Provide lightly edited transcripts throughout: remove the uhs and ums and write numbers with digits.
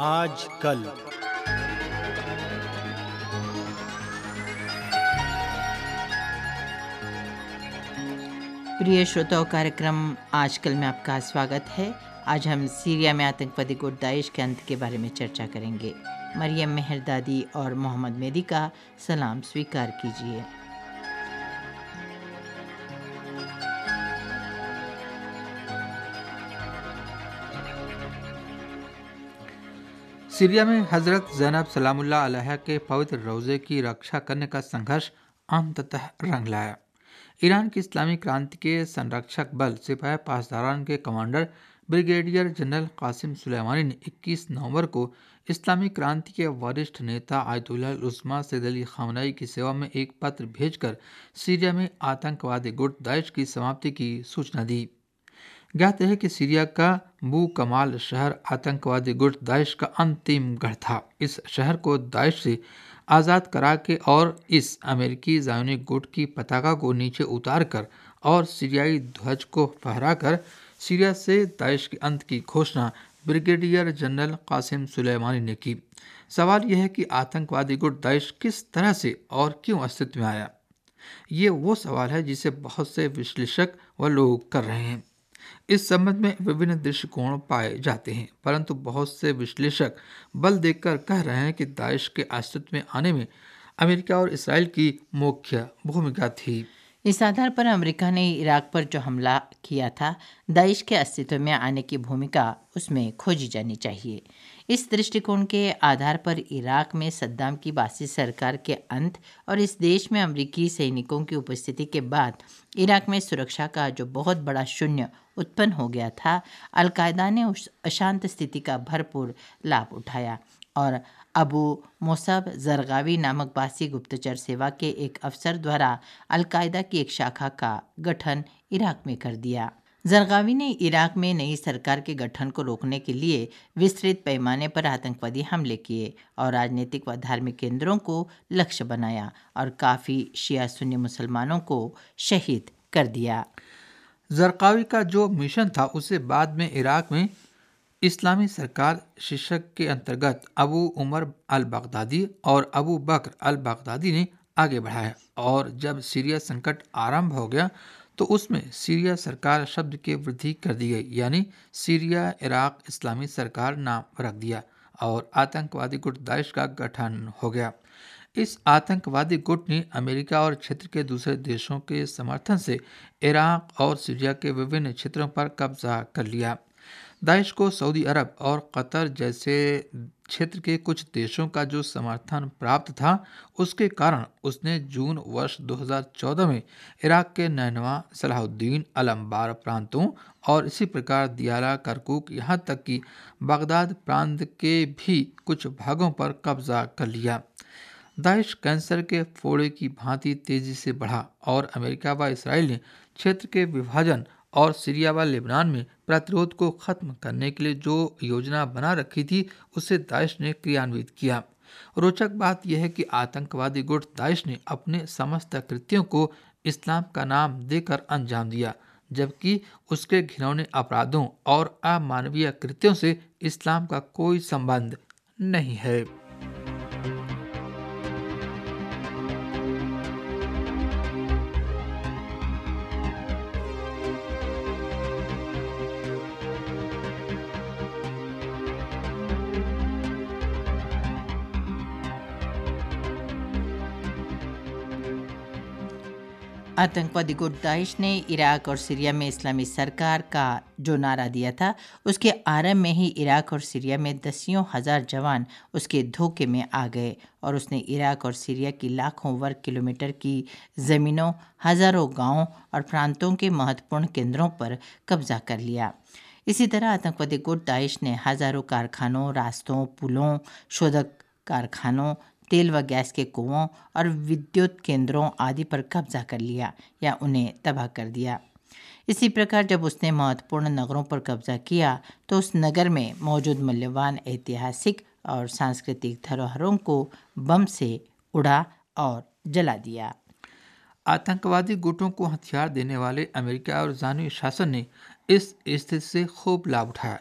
आज कल। प्रिय श्रोताओं, कार्यक्रम आजकल में आपका स्वागत है। आज हम सीरिया में आतंकवादी गुट दाइश के अंत के बारे में चर्चा करेंगे। मरियम मेहरदादी और मोहम्मद मेदी का सलाम स्वीकार कीजिए। सीरिया में हज़रत ज़ैनब सलामुल्लाह अलैहा के पवित्र रोज़े की रक्षा करने का संघर्ष अंततः रंग लाया। ईरान की इस्लामी क्रांति के संरक्षक बल सिपाही पासदारान के commander brigadier general Qasem Soleimani ने 21 नवंबर को इस्लामी क्रांति के वरिष्ठ नेता आयतुल्लाह उस्मा सैयद अली ख़ामनेई की सेवा में एक पत्र भेजकर सीरिया में आतंकवादी गुट दाइश की समाप्ति की सूचना दी। ज्ञात है कि सीरिया का बू कमाल शहर आतंकवादी गुट दाइश का अंतिम गढ़ था। इस शहर को दाइश से आज़ाद करा के और इस अमेरिकी ज़ायोनी गुट की पताका को नीचे उतार कर और सीरियाई ध्वज को फहराकर सीरिया से दाइश के अंत की घोषणा ब्रिगेडियर जनरल कासिम सुलेमानी ने की। सवाल यह है कि आतंकवादी गुट दाइश किस तरह से और क्यों अस्तित्व में आया। ये वो सवाल है जिसे बहुत से विश्लेषक व लोग कर रहे हैं। इस संबंध में विभिन्न दृष्टिकोण पाए जाते हैं, परंतु बहुत से विश्लेषक बल देकर कह रहे हैं कि दाइश के अस्तित्व में आने में अमेरिका और इसराइल की मुख्य भूमिका थी। इस आधार पर अमेरिका ने इराक पर जो हमला किया था, दाइश के अस्तित्व में आने की भूमिका उसमें खोजी जानी चाहिए। इस दृष्टिकोण के आधार पर इराक में सद्दाम की बासी सरकार के अंत और इस देश में अमेरिकी सैनिकों की उपस्थिति के बाद इराक में सुरक्षा का जो बहुत बड़ा शून्य उत्पन्न हो गया था, अलकायदा ने उस अशांत स्थिति का भरपूर लाभ उठाया और अबू मुसब जरगावी नामक बासी गुप्तचर सेवा के एक अफसर द्वारा अलकायदा की एक शाखा का गठन इराक में कर दिया। जरगावी ने इराक में नई सरकार के गठन को रोकने के लिए विस्तृत पैमाने पर आतंकवादी हमले किए और राजनीतिक व धार्मिक केंद्रों को लक्ष्य बनाया और काफ़ी शिया सुन्नी मुसलमानों को शहीद कर दिया। जरकावी का जो मिशन था उसे बाद में इराक में इस्लामी सरकार शीर्षक के अंतर्गत अबू उमर अल बगदादी और अबू बकर अल बगदादी ने आगे बढ़ाया और जब सीरिया संकट आरंभ हो गया तो उसमें सीरिया सरकार शब्द की वृद्धि कर दी गई, यानी सीरिया इराक इस्लामी सरकार नाम रख दिया और आतंकवादी गुट दाइश का गठन हो गया। इस आतंकवादी गुट ने अमेरिका और क्षेत्र के दूसरे देशों के समर्थन से इराक और सीरिया के विभिन्न क्षेत्रों पर कब्जा कर लिया। दाइश को सऊदी अरब और कतर जैसे क्षेत्र के कुछ देशों का जो समर्थन प्राप्त था, उसके कारण उसने जून वर्ष 2014 में इराक के नैनवा, सलाहुद्दीन, अल-अंबार प्रांतों और इसी प्रकार दियाला, करकुक, यहाँ तक कि बगदाद प्रांत के भी कुछ भागों पर कब्जा कर लिया। दाइश कैंसर के फोड़े की भांति तेजी से बढ़ा और अमेरिका व इसराइल ने क्षेत्र के विभाजन और सीरिया व लेबनान में प्रतिरोध को खत्म करने के लिए जो योजना बना रखी थी उसे दाइश ने क्रियान्वित किया। रोचक बात यह है कि आतंकवादी गुट दाइश ने अपने समस्त कृत्यों को इस्लाम का नाम देकर अंजाम दिया, जबकि उसके घिनौने अपराधों और अमानवीय कृत्यों से इस्लाम का कोई संबंध नहीं है। आतंकवादी गुट दाइश ने इराक और सीरिया में इस्लामी सरकार का जो नारा दिया था, उसके आरंभ में ही इराक और सीरिया में दसियों हजार जवान उसके धोखे में आ गए और उसने इराक और सीरिया की लाखों वर्ग किलोमीटर की ज़मीनों, हज़ारों गांवों और प्रांतों के महत्वपूर्ण केंद्रों पर कब्जा कर लिया। इसी तरह आतंकवादी गुट दाइश ने हज़ारों कारखानों, रास्तों, पुलों, शोधक कारखानों, तेल व गैस के कुओं और विद्युत केंद्रों आदि पर कब्जा कर लिया या उन्हें तबाह कर दिया। इसी प्रकार जब उसने महत्वपूर्ण नगरों पर कब्जा किया तो उस नगर में मौजूद मूल्यवान ऐतिहासिक और सांस्कृतिक धरोहरों को बम से उड़ा और जला दिया। आतंकवादी गुटों को हथियार देने वाले अमेरिका और जानी शासन ने इस स्थिति से खूब लाभ उठाया।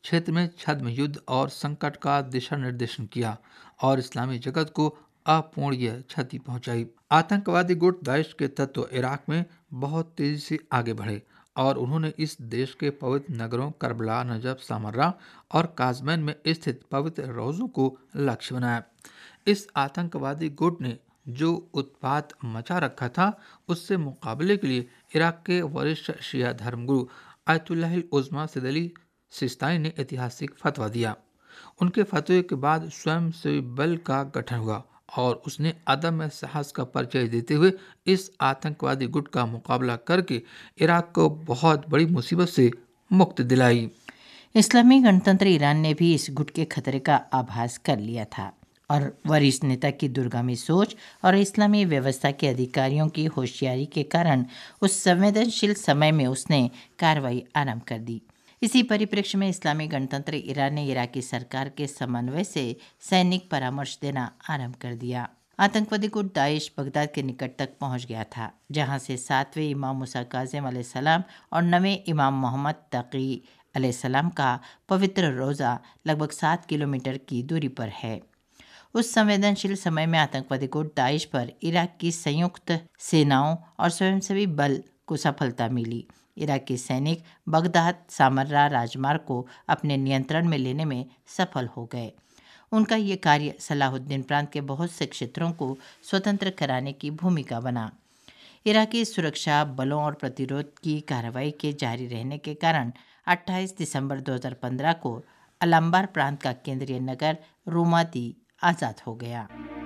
क्षेत्र में छद्म युद्ध और संकट का दिशा निर्देशन किया और इस्लामी जगत को अपूर्णीय क्षति पहुंचाई। आतंकवादी गुट दाइश के तत्व इराक में बहुत तेजी से आगे बढ़े और उन्होंने इस देश के पवित्र नगरों करबला, नजफ, सामर्रा और काजमैन में स्थित पवित्र रोज़ों को लक्ष्य बनाया। इस आतंकवादी गुट ने जो उत्पात मचा रखा था, उससे मुकाबले के लिए इराक के वरिष्ठ शिया धर्मगुरु आयतुल्लाह उज़्मा सैयद अली सिस्तानी ने ऐतिहासिक फतवा दिया। उनके फतवे के बाद स्वयंसेवी बल का गठन हुआ और उसने अदम्य साहस का परिचय देते हुए इस आतंकवादी गुट का मुकाबला करके इराक को बहुत बड़ी मुसीबत से मुक्ति दिलाई। इस्लामी गणतंत्र ईरान ने भी इस गुट के खतरे का आभास कर लिया था और वरिष्ठ नेता की दूरगामी सोच और इस्लामी व्यवस्था के अधिकारियों की होशियारी के कारण उस संवेदनशील समय में उसने कार्रवाई आरंभ कर दी। इसी परिप्रेक्ष्य में इस्लामी गणतंत्र ईरान ने इराकी सरकार के समन्वय से सैनिक परामर्श देना आरंभ कर दिया। आतंकवादी गुट दाइश बगदाद के निकट तक पहुंच गया था, जहां से 7वें इमाम मूसा काज़िम अलैहिस्सलाम और 9वें इमाम मोहम्मद तकी अलैहिस्सलाम का पवित्र रोज़ा लगभग 7 किलोमीटर की दूरी पर है। उस संवेदनशील समय में आतंकवादी गुट दाइश पर इराक की संयुक्त सेनाओं और स्वयंसेवी बल को सफलता मिली। इराकी सैनिक बगदाद सामर्रा राजमार्ग को अपने नियंत्रण में लेने में सफल हो गए। उनका ये कार्य सलाहुद्दीन प्रांत के बहुत से क्षेत्रों को स्वतंत्र कराने की भूमिका बना। इराकी सुरक्षा बलों और प्रतिरोध की कार्रवाई के जारी रहने के कारण 28 दिसंबर 2015 को अलंबार प्रांत का केंद्रीय नगर रोमादी आज़ाद हो गया।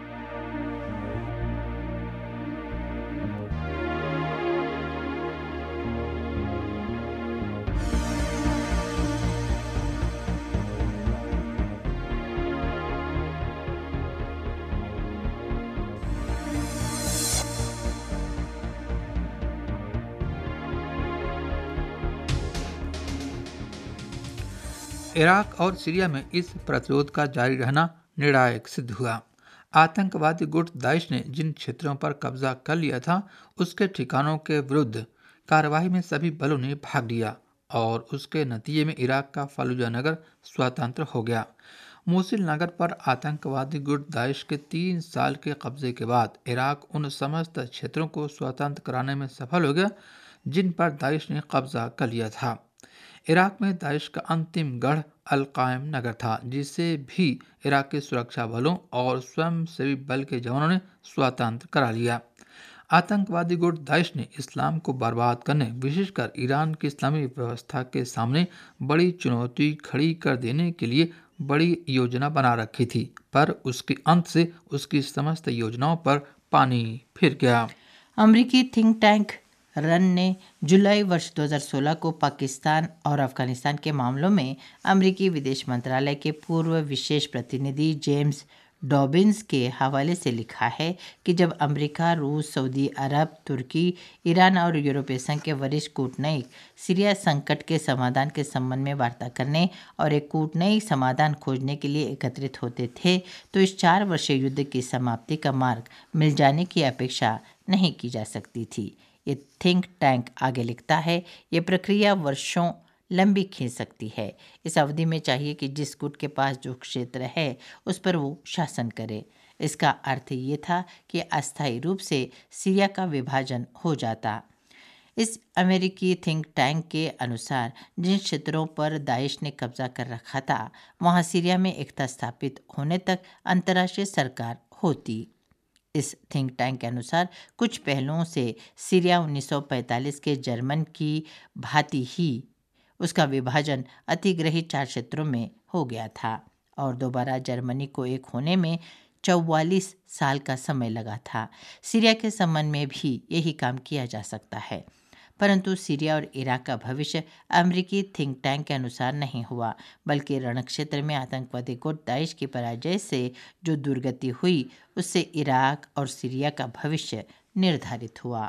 इराक और सीरिया में इस प्रतिरोध का जारी रहना निर्णायक सिद्ध हुआ। आतंकवादी गुट दाइश ने जिन क्षेत्रों पर कब्जा कर लिया था, उसके ठिकानों के विरुद्ध कार्रवाई में सभी बलों ने भाग लिया और उसके नतीजे में इराक का फलूजा नगर स्वतंत्र हो गया। मोसिल नगर पर आतंकवादी गुट दाइश के 3 साल के कब्जे के बाद इराक उन समस्त क्षेत्रों को स्वतंत्र कराने में सफल हो गया जिन पर दाइश ने कब्जा कर लिया था। इराक में दाइश का अंतिम गढ़ अल-कायम नगर था, जिसे भी इराक के सुरक्षा बलों और स्वयंसेवी बल के जवानों ने स्वतंत्र करा लिया। आतंकवादी गुट दाइश ने इस्लाम को बर्बाद करने, विशेषकर ईरान की इस्लामी व्यवस्था के सामने बड़ी चुनौती खड़ी कर देने के लिए बड़ी योजना बना रखी थी, पर उसके अंत से उसकी समस्त योजनाओं पर पानी फिर गया। अमेरिकी थिंक टैंक रन ने जुलाई वर्ष 2016 को पाकिस्तान और अफगानिस्तान के मामलों में अमेरिकी विदेश मंत्रालय के पूर्व विशेष प्रतिनिधि जेम्स डॉबिन्स के हवाले से लिखा है कि जब अमेरिका, रूस, सऊदी अरब, तुर्की, ईरान और यूरोपीय संघ के वरिष्ठ कूटनीतिक सीरिया संकट के समाधान के संबंध में वार्ता करने और एक कूटनीतिक समाधान खोजने के लिए एकत्रित होते थे, तो इस 4 वर्षीय युद्ध की समाप्ति का मार्ग मिल जाने की अपेक्षा नहीं की जा सकती थी। ये थिंक टैंक आगे लिखता है, ये प्रक्रिया वर्षों लंबी खींच सकती है। इस अवधि में चाहिए कि जिस गुट के पास जो क्षेत्र है उस पर वो शासन करे। इसका अर्थ ये था कि अस्थायी रूप से सीरिया का विभाजन हो जाता। इस अमेरिकी थिंक टैंक के अनुसार जिन क्षेत्रों पर दाइश ने कब्जा कर रखा था, वहाँ सीरिया में एकता स्थापित होने तक अंतर्राष्ट्रीय सरकार होती। इस थिंक टैंक के अनुसार कुछ पहलुओं से सीरिया 1945 के जर्मन की भांति ही उसका विभाजन अतिग्रहित 4 क्षेत्रों में हो गया था और दोबारा जर्मनी को एक होने में 44 साल का समय लगा था। सीरिया के संबंध में भी यही काम किया जा सकता है, परंतु सीरिया और इराक का भविष्य अमेरिकी थिंक टैंक के अनुसार नहीं हुआ, बल्कि रणक्षेत्र में आतंकवादी गुट दाइश की पराजय से जो दुर्गति हुई, उससे इराक और सीरिया का भविष्य निर्धारित हुआ।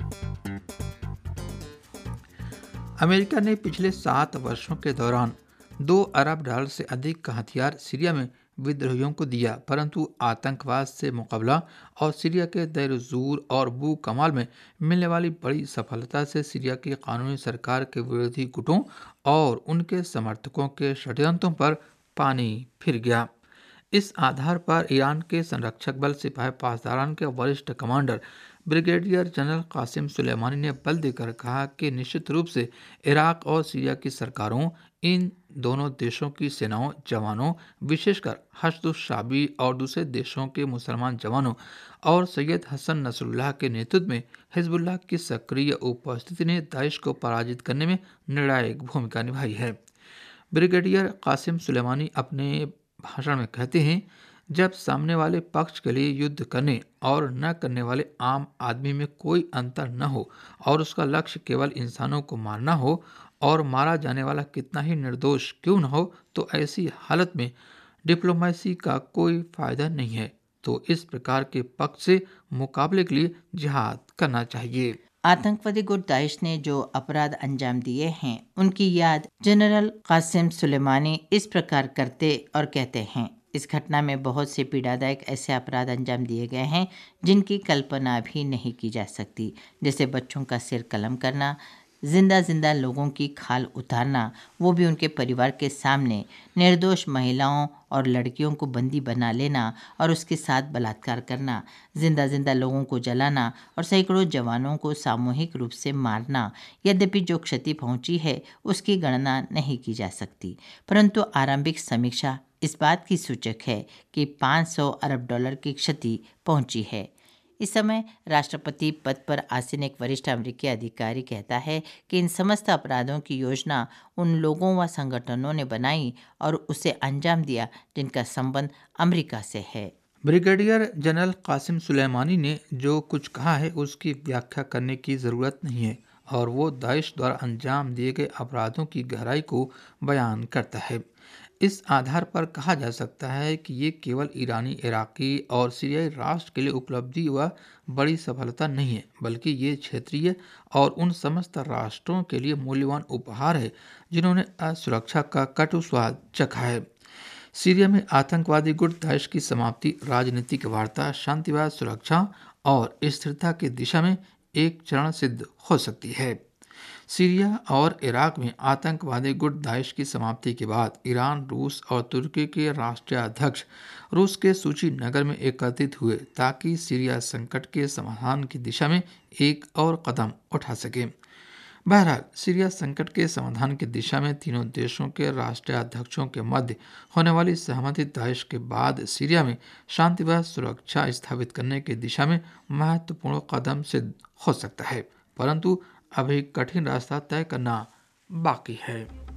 अमेरिका ने पिछले 7 वर्षों के दौरान $2 अरब से अधिक का हथियार सीरिया में विद्रोहियों को दिया, परंतु आतंकवाद से मुकाबला और सीरिया के दैर ज़ूर और बू कमाल में मिलने वाली बड़ी सफलता से सीरिया की कानूनी सरकार के विरोधी गुटों और उनके समर्थकों के षड्यंत्रों पर पानी फिर गया। इस आधार पर ईरान के संरक्षक बल सिपाही पासदारान के वरिष्ठ commander brigadier general Qasem Soleimani ने बल देकर कहा कि निश्चित रूप से इराक और सीरिया की सरकारों, इन दोनों देशों की सेनाओं, जवानों, विशेषकर हश्द-उश-शाबी और दूसरे देशों के मुसलमान जवानों और सैयद हसन नसरुल्लाह के नेतृत्व में हिजबुल्लाह की सक्रिय उपस्थिति ने दाइश को पराजित करने में निर्णायक भूमिका निभाई है। ब्रिगेडियर कासिम सुलेमानी अपने भाषण में कहते हैं, जब सामने वाले पक्ष के लिए युद्ध करने और न करने वाले आम आदमी में कोई अंतर न हो और उसका लक्ष्य केवल इंसानों को मारना हो और मारा जाने वाला कितना ही निर्दोष क्यों न हो, तो ऐसी हालत में डिप्लोमेसी का कोई फायदा नहीं है। तो इस प्रकार के पक्ष से मुकाबले के लिए जिहाद करना चाहिए। आतंकवादी गुट दाइश ने जो अपराध अंजाम दिए हैं, उनकी याद जनरल कासिम सुलेमानी इस प्रकार करते और कहते हैं, इस घटना में बहुत से पीड़ादायक ऐसे अपराध अंजाम दिए गए हैं जिनकी कल्पना भी नहीं की जा सकती, जैसे बच्चों का सिर कलम करना, जिंदा लोगों की खाल उतारना, वो भी उनके परिवार के सामने, निर्दोष महिलाओं और लड़कियों को बंदी बना लेना और उसके साथ बलात्कार करना, जिंदा लोगों को जलाना और सैकड़ों जवानों को सामूहिक रूप से मारना। यद्यपि जो क्षति पहुंची है उसकी गणना नहीं की जा सकती, परंतु आरंभिक समीक्षा इस बात की सूचक है कि $500 अरब की क्षति पहुंची है। इस समय राष्ट्रपति पद पर आसीन एक वरिष्ठ अमेरिकी अधिकारी कहता है कि इन समस्त अपराधों की योजना उन लोगों व संगठनों ने बनाई और उसे अंजाम दिया जिनका संबंध अमेरिका से है। ब्रिगेडियर जनरल कासिम सुलेमानी ने जो कुछ कहा है उसकी व्याख्या करने की ज़रूरत नहीं है और वो दाइश द्वारा अंजाम दिए गए अपराधों की गहराई को बयान करता है। इस आधार पर कहा जा सकता है कि ये केवल ईरानी, इराकी और सीरियाई राष्ट्र के लिए उपलब्धि व बड़ी सफलता नहीं है, बल्कि ये क्षेत्रीय और उन समस्त राष्ट्रों के लिए मूल्यवान उपहार है जिन्होंने असुरक्षा का कटु स्वाद चखा है। सीरिया में आतंकवादी गुट दाइश की समाप्ति राजनीतिक वार्ता, शांतिवाद, सुरक्षा और स्थिरता की दिशा में एक चरण सिद्ध हो सकती है। सीरिया और इराक में आतंकवादी गुट दाइश की समाप्ति के बाद ईरान, रूस और तुर्की के राष्ट्रीय अध्यक्ष रूस के सूची नगर में एकत्रित हुए ताकि सीरिया संकट के समाधान की दिशा में एक और कदम उठा सके। बहरहाल, सीरिया संकट के समाधान की दिशा में तीनों देशों के राष्ट्रीय अध्यक्षों के मध्य होने वाली सहमति दाइश के बाद सीरिया में शांति व सुरक्षा स्थापित करने की दिशा में महत्वपूर्ण कदम सिद्ध हो सकता है, परंतु अभी कठिन रास्ता तय करना बाकी है।